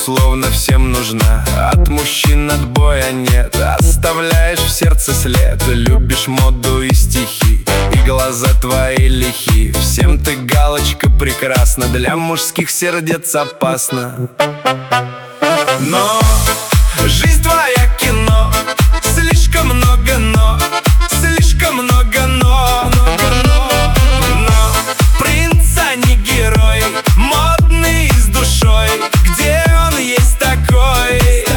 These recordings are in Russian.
безусловно, всем нужна. От мужчин отбоя нет, оставляешь в сердце след. Любишь моду и стихи, и глаза твои лихи. Всем ты галочка прекрасна, для мужских сердец опасна. Но жизнь твоя кино, слишком много но, слишком много но. Но принц, а не герой, модный и с душой. Где он есть такой?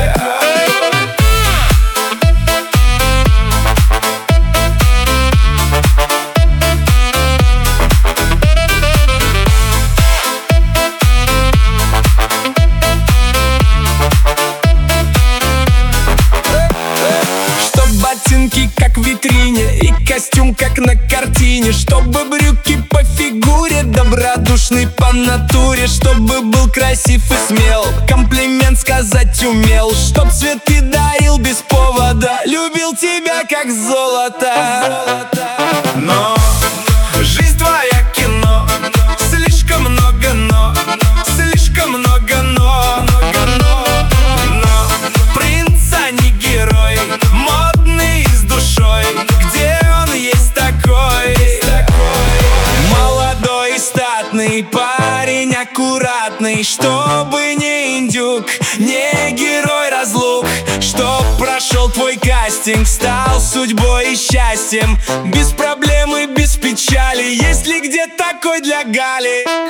Ботинки как в витрине и костюм как на картине. Чтобы брюки по фигуре, добродушный по натуре. Чтобы был красив и смел, комплимент сказать умел. Чтоб цветы дарил без повода, любил тебя как золото. Но жизнь твоя кино, слишком много но, слишком много но. Но принц, а не герой, модный и с душой. Где он есть такой? Молодой и статный парень, аккуратный, чтобы не индюк, не герой разлук. Чтоб прошел твой кастинг, стал судьбой и счастьем. Без проблем и без печали, есть ли где такой для Гали?